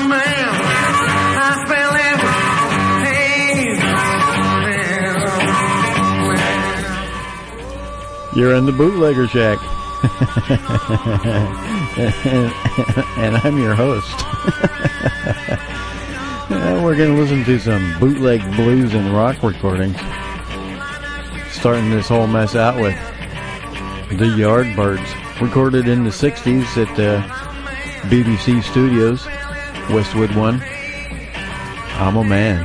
You're in the Bootlegger Shack. and I'm your host. We're going to listen to some bootleg blues and rock recordings. Starting this whole mess out with the Yardbirds, recorded in the 60s at the BBC Studios, Westwood One. I'm a Man.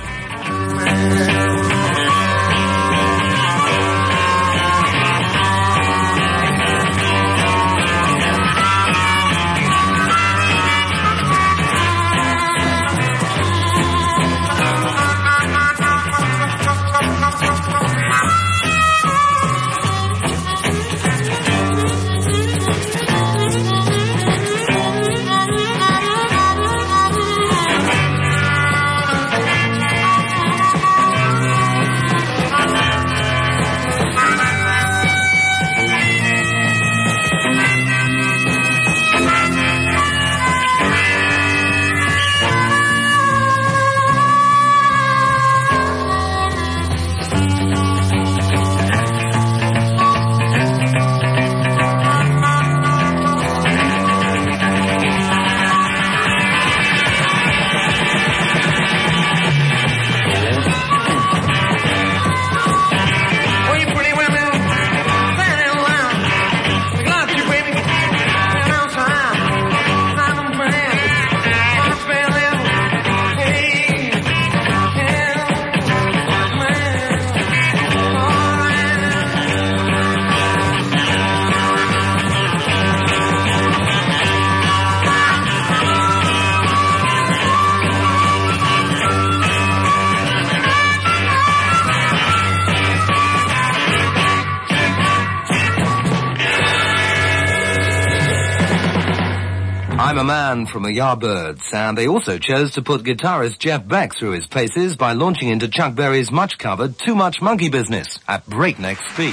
I'm a Man from the Yardbirds, and they also chose to put guitarist Jeff Beck through his paces by launching into Chuck Berry's much-covered Too Much Monkey Business at breakneck speed.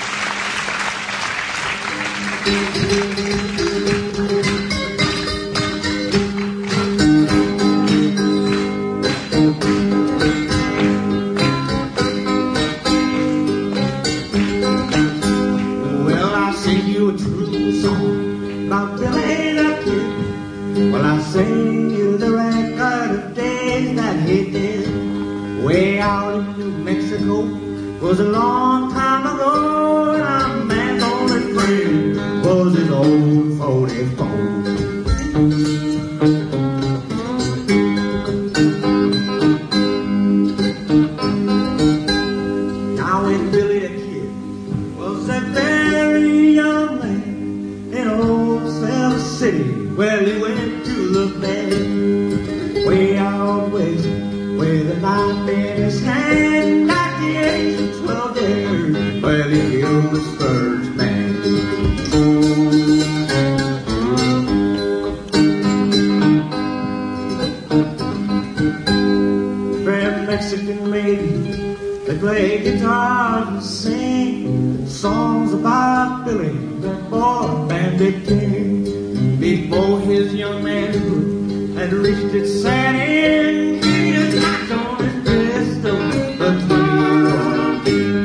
Well, I'll sing you a true song about Billy the Kid. Well, I'll sing you the record of days that he did way out in New Mexico. Was a long time ago, and a man's only friend was his old 44. Now when Billy the Kid was a very young man in old Cell City, well, he went to the bed way out west with a knife in his hand at the age of 12 years. Well, he killed his first man. Fair Mexican lady, the play guitar and sing songs about Billy, the boy bandit king. Before his young manhood had reached its sad end, he just knocked on his pistol the 21 beat.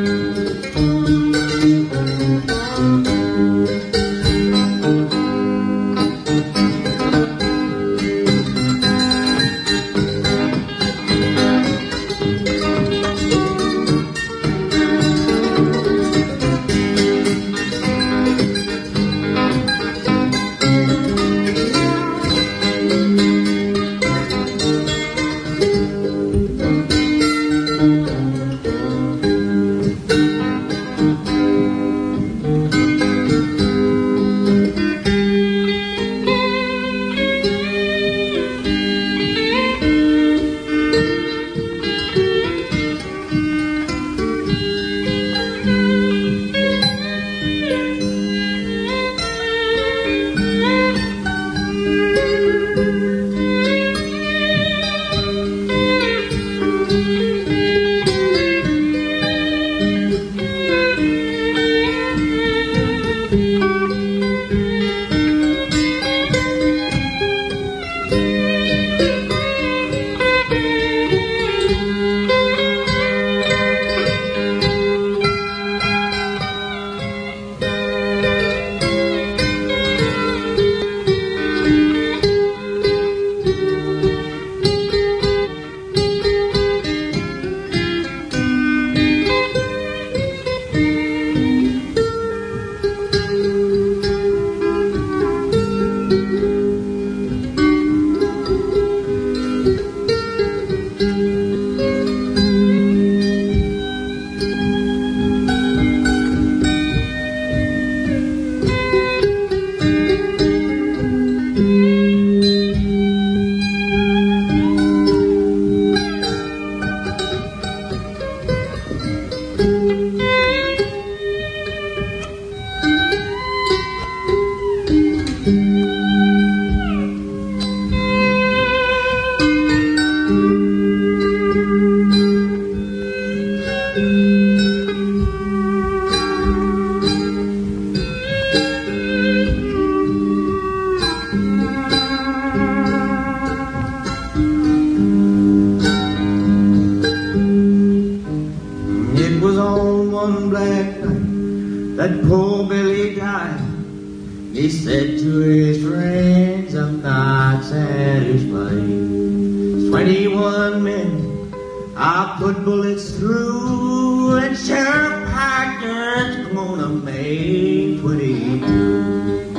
that poor Billy died. He said to his friends, I'm not satisfied. 21 men I put bullets through, and Sheriff Haggard's gonna make 22.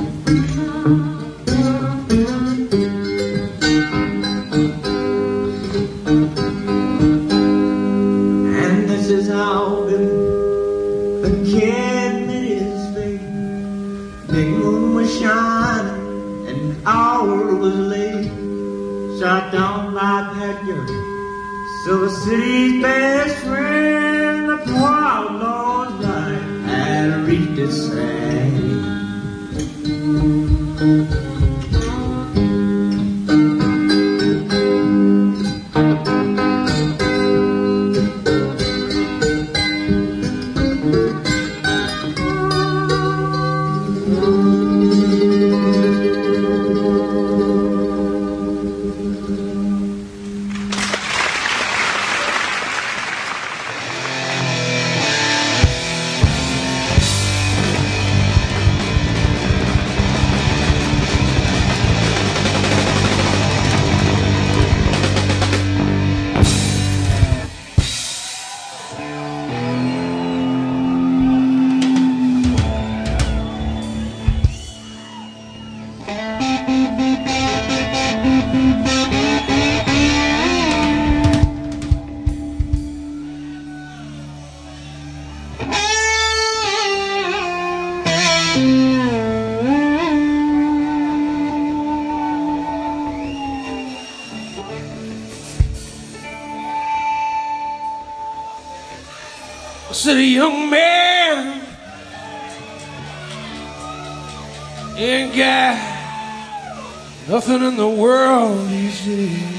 And this is how Billy the Kid met his fate. Big moon was shining and the hour was late. Shot down by Pat Garrett, Silver City's best friend. The poor outlaw's life had reached its end. I said, a young man ain't got nothing in the world these days.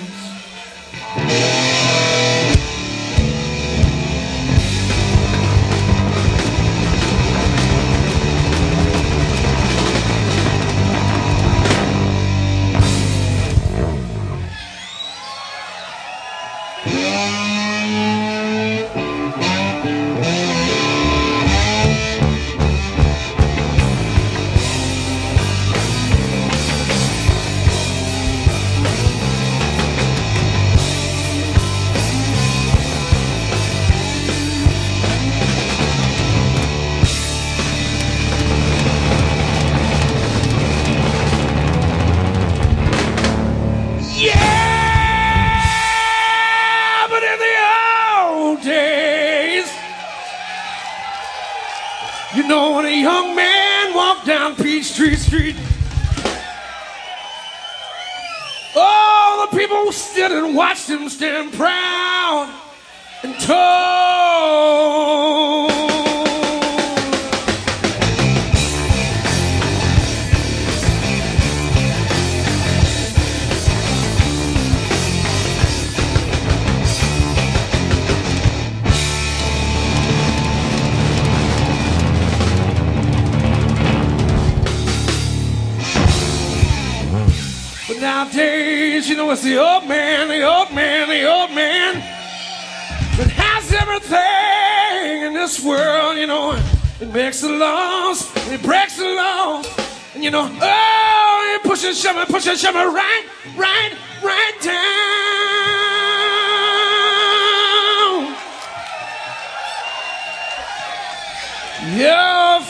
You know, when a young man walked down Peachtree Street, all the people stood and watched him stand proud and tall. Nowadays, you know, it's the old man that has everything in this world, you know. It makes the laws, and he breaks the law, and you know, oh, he pushes, shoving right down your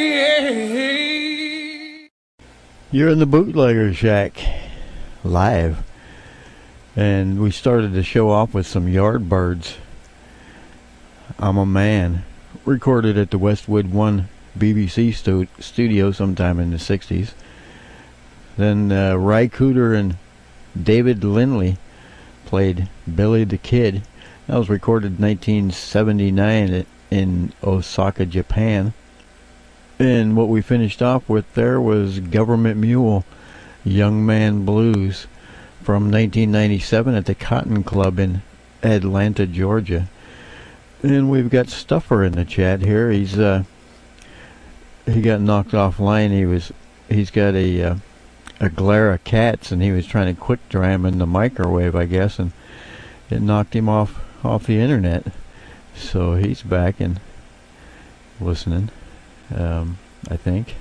face. You're in the Bootlegger Shack live, and we started the show off with some Yardbirds. I'm a Man, recorded at the Westwood One BBC studio sometime in the 60s. Then Ry Cooder and David Lindley played Billy the Kid. That was recorded in 1979 in Osaka, Japan. And what we finished off with there was Government Mule, Young Man Blues, from 1997 at the Cotton Club in Atlanta, Georgia. And we've got Stuffer in the chat here. He got knocked offline. He's got a glare of cats, and he was trying to quick dry them in the microwave, I guess, and it knocked him off the internet. So he's back and listening. I think.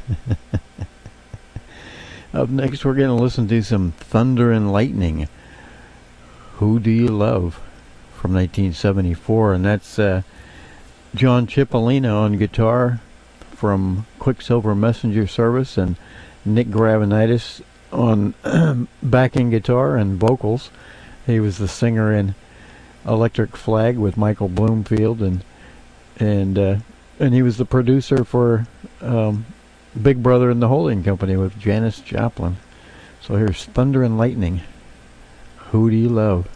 Up next, we're going to listen to some Thunder and Lightning. Who Do You Love? From 1974, and that's John Cipollina on guitar from Quicksilver Messenger Service, and Nick Gravenitis on backing guitar and vocals. He was the singer in Electric Flag with Michael Bloomfield, and he was the producer for Big Brother and the Holding Company with Janis Joplin. So here's Thunder and Lightning. Who Do You Love?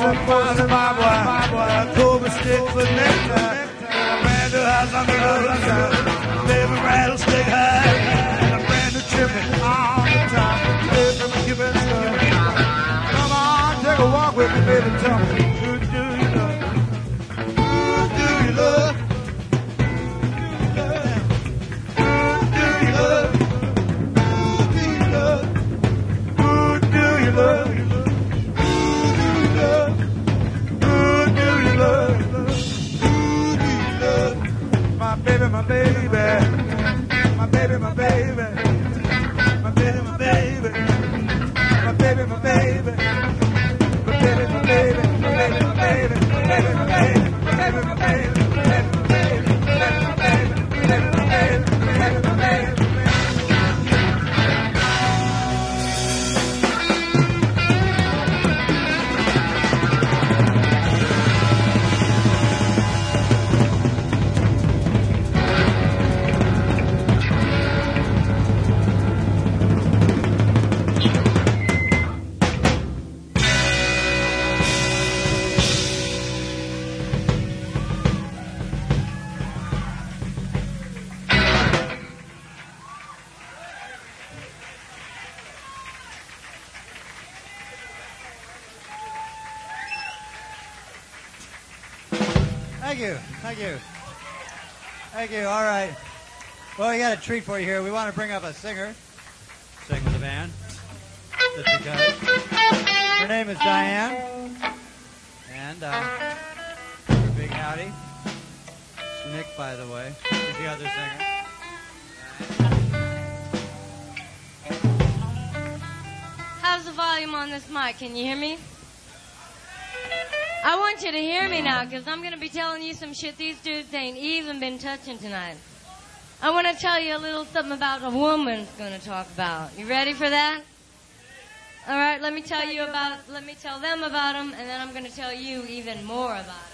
fires and barbed wire, Kobe stick for necktie, and a brand new house on the roadside, baby rattlesnake high, and a brand new chimney all the time, baby keep it stuck. Come on, take a walk with me, baby, tell me, who do you love? Who do you love? My baby, my baby, my baby, my baby, my baby, my baby, my baby, my baby, my baby, my baby, my baby, my baby, my baby, my baby, my baby, Thank you. All right. Well, we got a treat for you here. We want to bring up a singer, sing with the band, just because. Her name is Diane, and big howdy. It's Nick, by the way. He's the other singer. How's the volume on this mic? Can you hear me? I want you to hear me now, because I'm going to be telling you some shit these dudes ain't even been touching tonight. I want to tell you a little something about a woman's going to talk about. You ready for that? All right, let me tell them about them, and then I'm going to tell you even more about it.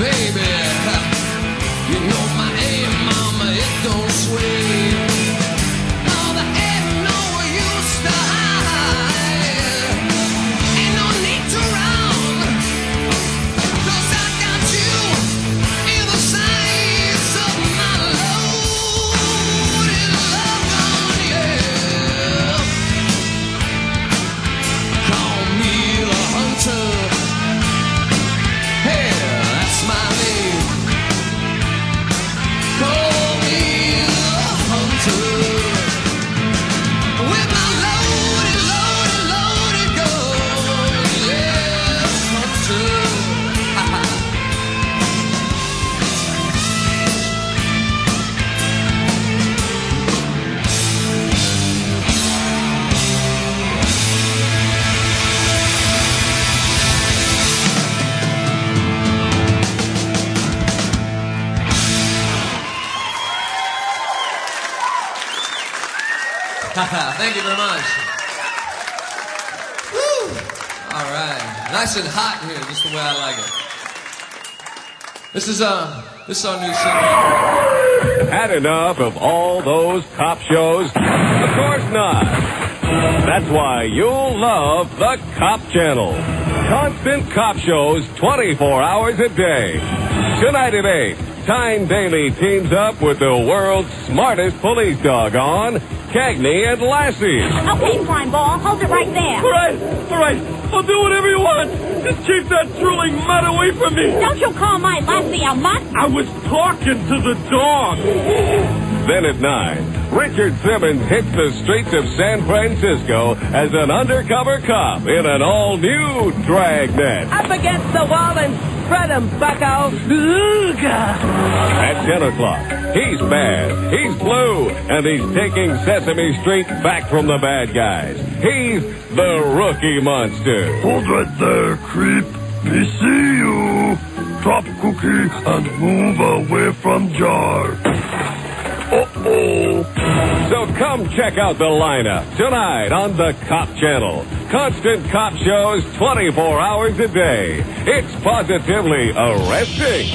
baby. You know my aim, mama, it don't sway. Oh, there ain't no use to hide. Ain't no need to run. 'Cause I got you in the size of my loaded love gun, yeah. Call me the hunter. Hey, that's my name. Call me the hunter. With my loaded, loaded, loaded gun. Yes, hunter. Thank you very much. Woo! All right. Nice and hot here, just the way I like it. This is our new single. Had enough of all those cop shows? Of course not. That's why you'll love the Cop Channel. Constant cop shows 24 hours a day. Tonight at 8, Tyne Daly teams up with the world's smartest police dog on Cagney and Lassie. Okay, Slime Ball, hold it right there. All right. I'll do whatever you want. Just keep that drooling mutt away from me. Don't you call my Lassie a mutt? I was talking to the dog. Then at 9, Richard Simmons hits the streets of San Francisco as an undercover cop in an all-new Dragnet. Up against the wall and spread 'em, bucko. Ooga. At 10 o'clock, he's bad, he's blue, and he's taking Sesame Street back from the bad guys. He's the Rookie Monster. Hold right there, creep. Me see you. Drop cookie and move away from jar. Uh-oh. So come check out the lineup tonight on the Cop Channel. Constant cop shows 24 hours a day. It's positively arresting.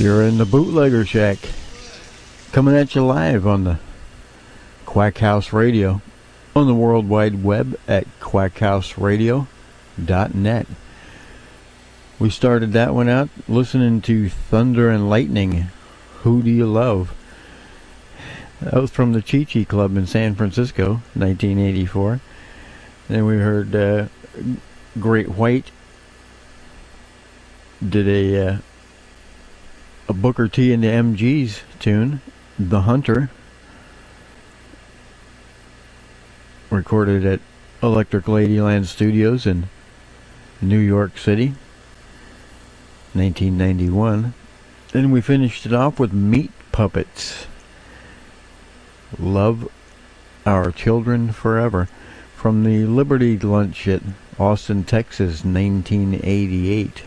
You're in the Bootlegger Shack, coming at you live on the Quack House Radio, on the World Wide Web at quackhouseradio.net. We started that one out listening to Thunder and Lightning, Who Do You Love? That was from the Chi Chi Club in San Francisco, 1984. Then we heard Great White did a Booker T and the MGs tune, The Hunter, recorded at Electric Ladyland Studios in New York City, 1991. Then we finished it off with Meat Puppets, Love Our Children Forever, from the Liberty Lunch at Austin, Texas, 1988.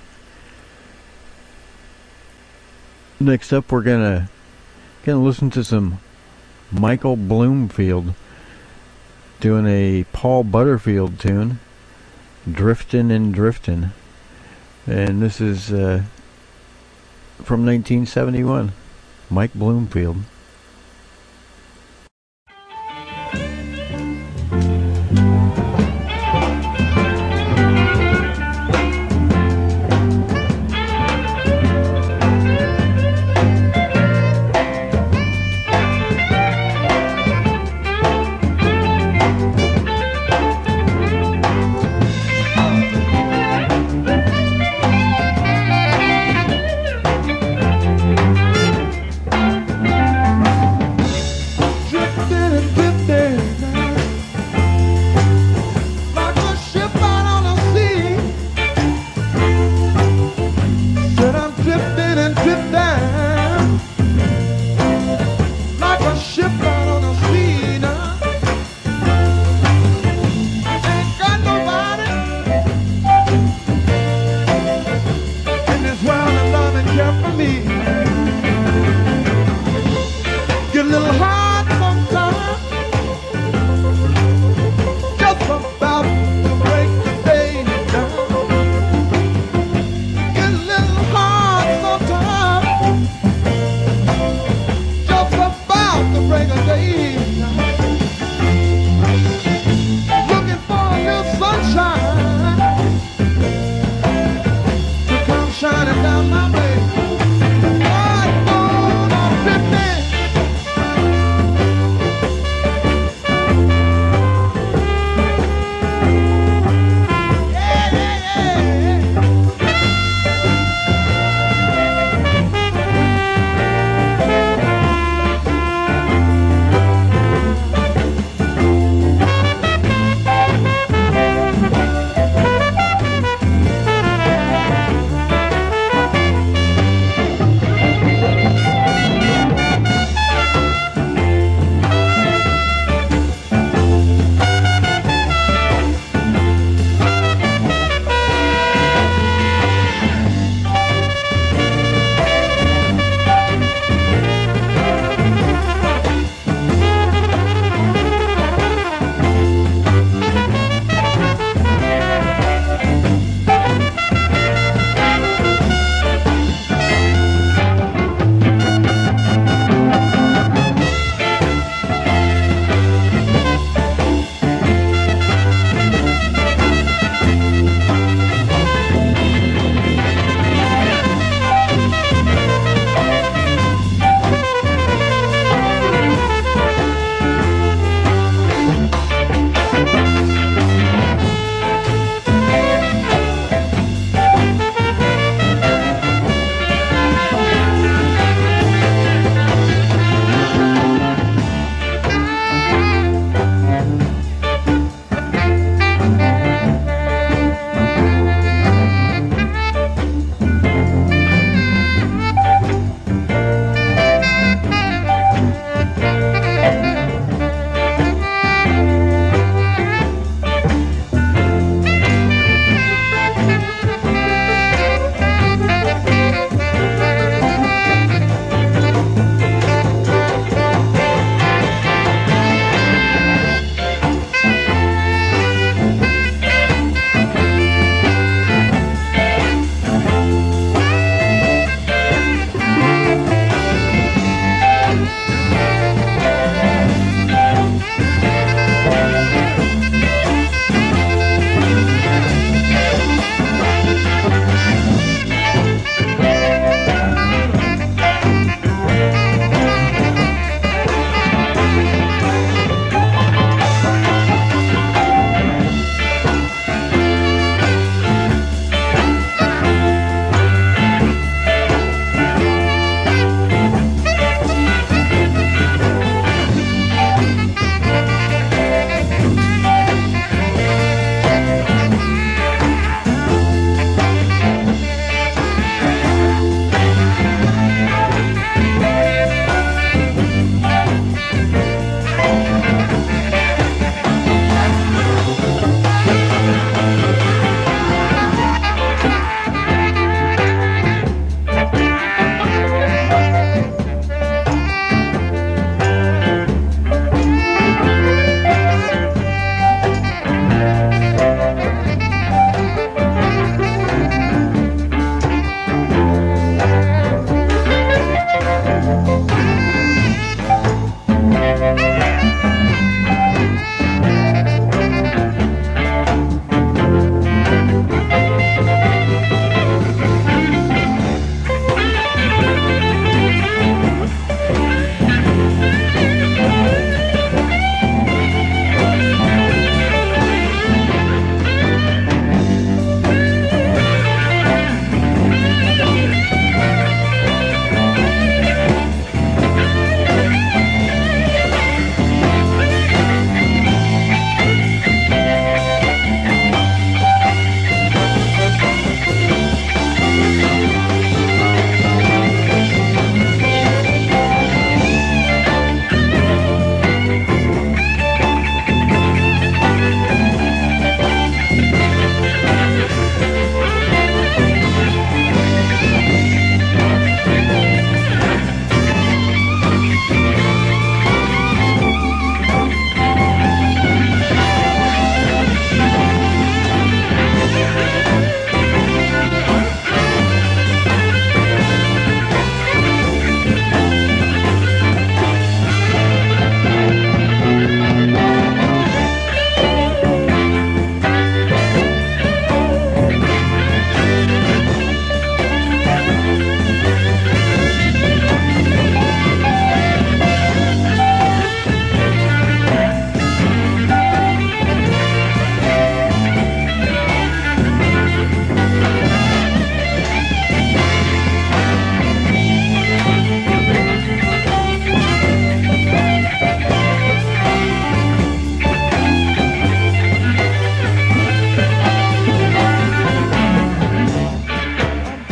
Next up, we're gonna listen to some Michael Bloomfield doing a Paul Butterfield tune, Driftin' and Driftin'. And this is from 1971, Mike Bloomfield.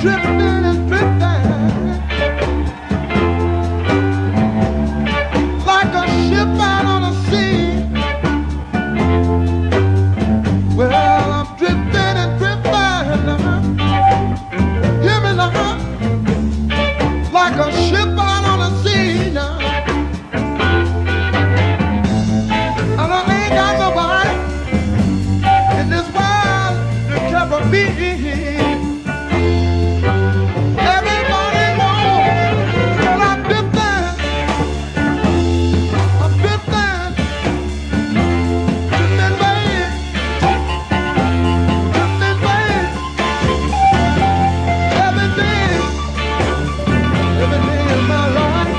drifting and drifting like a ship out on the sea. Well, I'm drifting and drifting, hear me now, like a ship out on the sea now. And I ain't got nobody in this world to cover me. Everybody knows that I'm drifting, drifting away, drifting away. Every day in my life,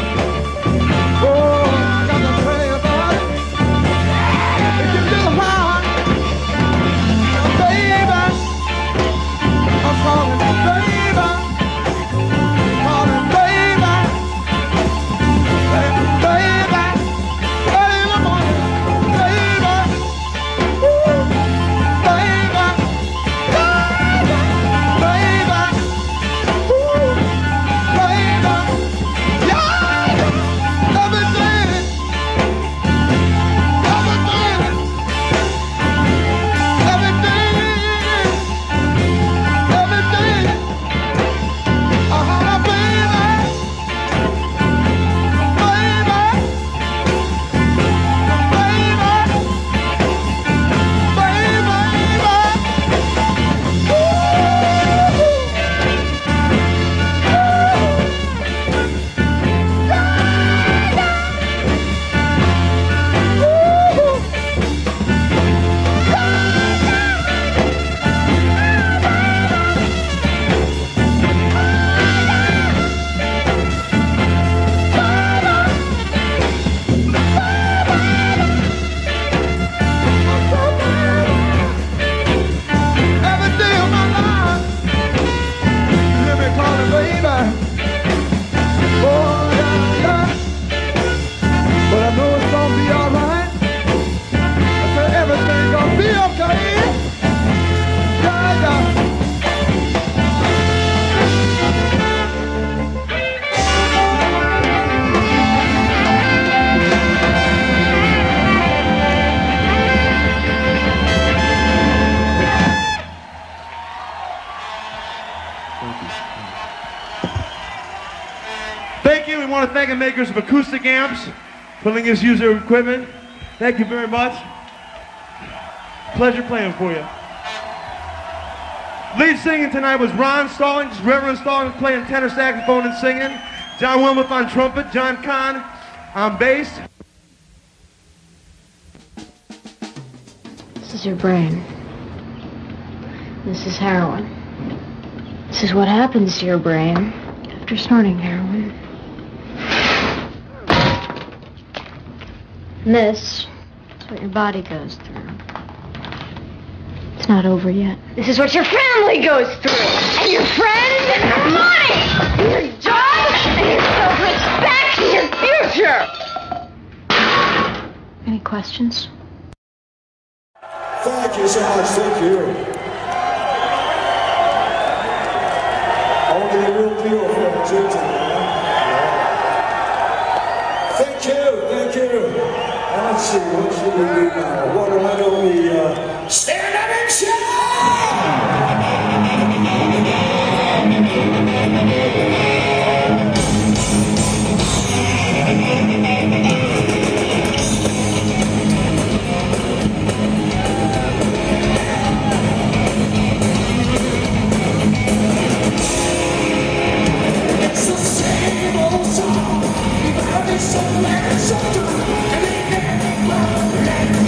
oh, I got to pray about it. It gets a little hard, baby. I'm calling baby, calling baby, baby, baby, baby, baby, ooh, baby, baby, ooh, baby, yeah, everything, everything. Ah, baby, every day of my life, hear me calling baby. Oh, yeah, yeah. But I know it's gonna be alright. I said everything gonna be okay. Yeah, yeah. Thank you. We want to thank the makers of acoustic amps for letting us use their equipment. Thank you very much. Pleasure playing for you. Lead singing tonight was Ron Stallings, Reverend Stallings playing tenor saxophone and singing, John Wilmoth on trumpet, John Kahn on bass. This is your brain. This is heroin. This is what happens to your brain after snorting heroin. And this is what your body goes through. It's not over yet. This is what your family goes through. And your friends and your money. And your job and your self-respect and your future. Any questions? Thank you so much, thank you. Only the real deal from Jersey. Thank you. And let's see, what should we do now? Why don't we stand up and shout? It's the same old song about this old man, so and it never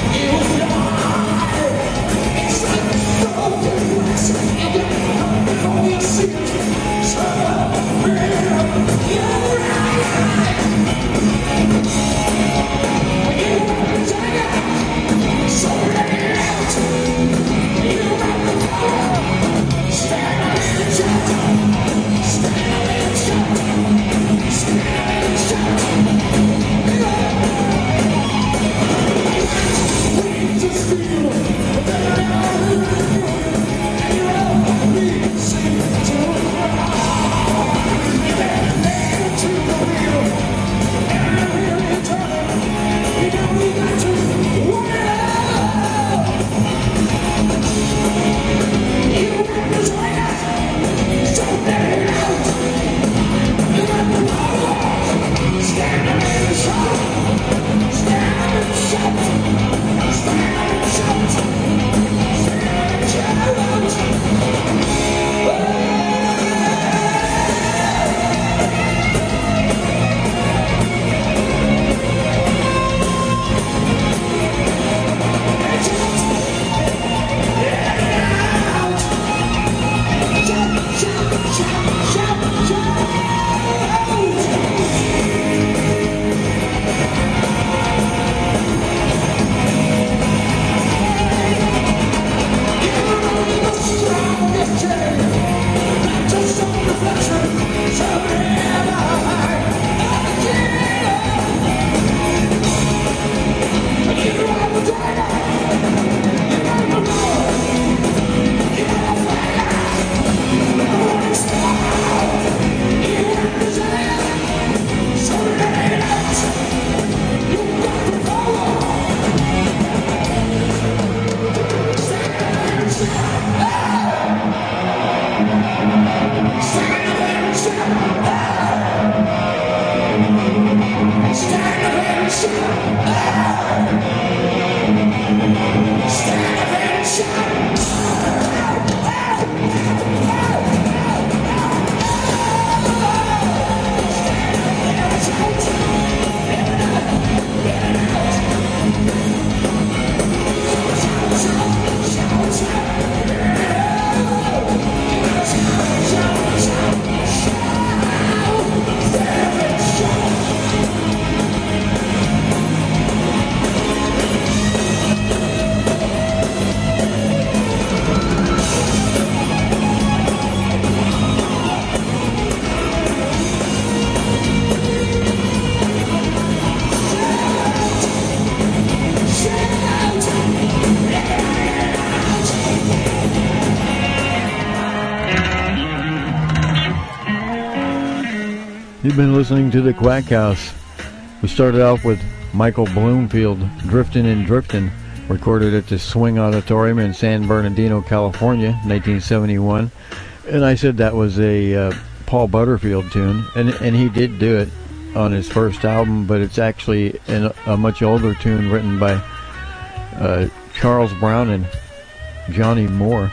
You've been listening to the Quack House. We started off with Michael Bloomfield, Driftin' and Driftin', recorded at the Swing Auditorium in San Bernardino, California, 1971. And I said that was a Paul Butterfield tune, and he did do it on his first album, but it's actually a much older tune written by Charles Brown and Johnny Moore.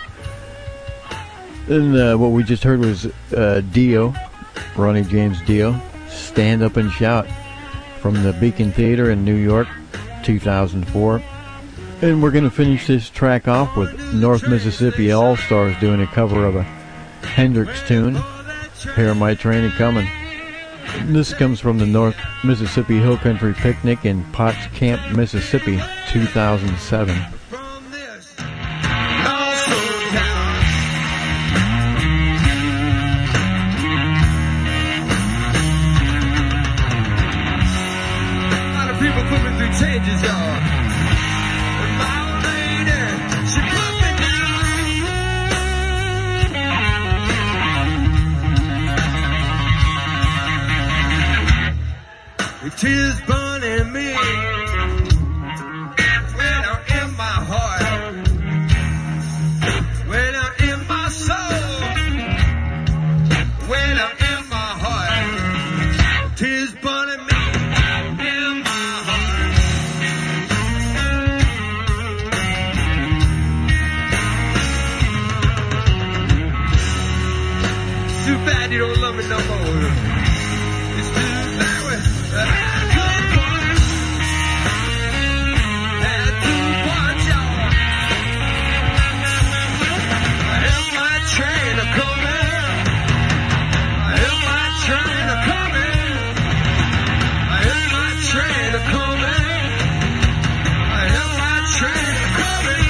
And what we just heard was Dio, Ronnie James Dio, Stand Up and Shout, from the Beacon Theater in New York, 2004. And we're going to finish this track off with North Mississippi All-Stars doing a cover of a Hendrix tune, Hear My Train A-Comin'. This comes from the North Mississippi Hill Country Picnic in Potts Camp, Mississippi, 2007. Changes, y'all. And my old lady, she put me down. It is burning me. Way down in my heart. Way down in my soul. Way down in my heart. It is burning me. You don't love me no more. It's too bad that I could watch. Had to watch y'all. I hear my train a-coming. I hear my train a-coming. I hear my train a-coming. I hear my train a-coming.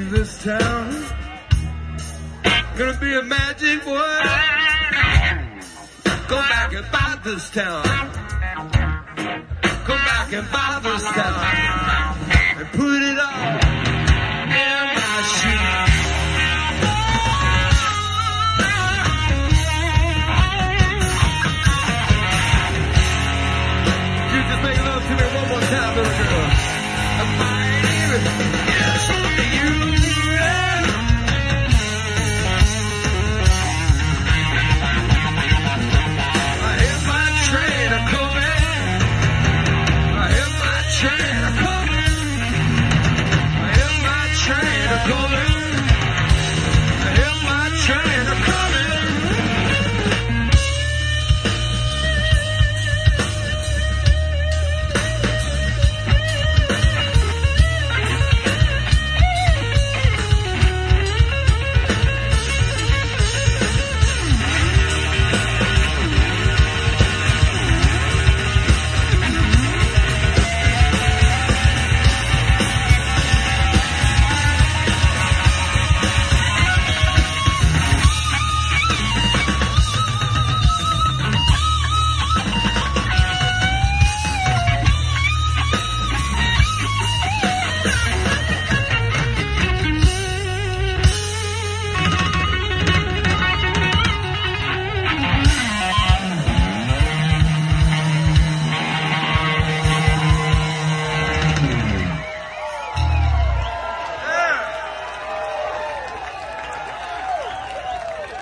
in this town. Gonna be a magic word. Go back and buy this town. Go back and buy this town. And put it all in my shoe. You just make love to me one more time, little girl. Yes, you. I hear my train a-coming. I hear my train a-coming. I hear my train a-coming. I hear my train a-coming.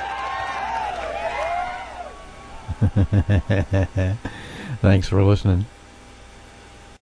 Thanks for listening.